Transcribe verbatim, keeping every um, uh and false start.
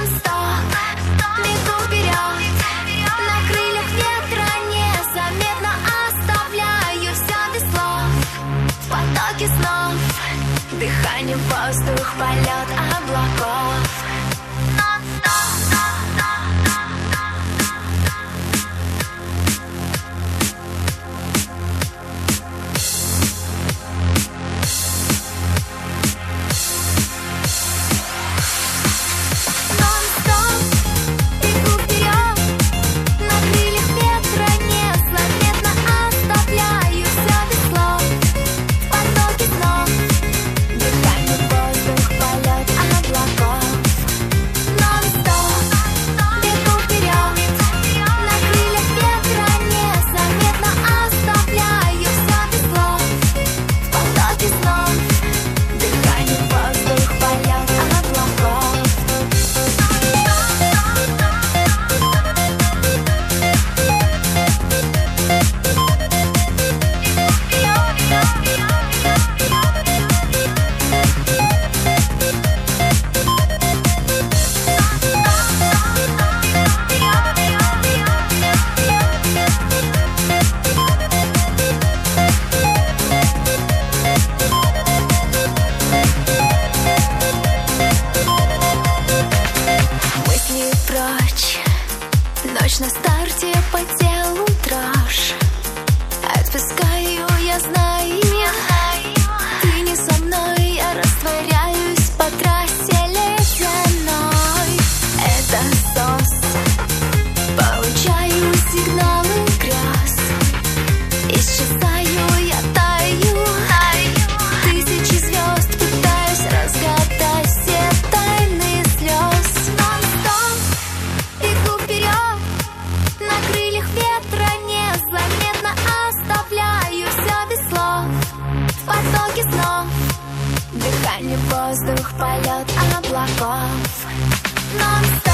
нон-стоп, бегу вперед, на крыльях ветра незаметно оставляю все без слов. В потоке снов, дыхание, воздух, полет облаков. Ночь на старте, по телу дрожь. Отпускаю, я знаю, ты не со мной, я растворяюсь по трассе ледяной. Это СОС, получаю сигналы грез. Исчезаю, я таю, тысячи звезд пытаюсь разгадать все тайны слез. Нон-стоп, бегу вперед, на крыльях ветра незаметно оставляю все без слов. В потоке снов, дыхание, воздух, полет облаков. Нон-стоп.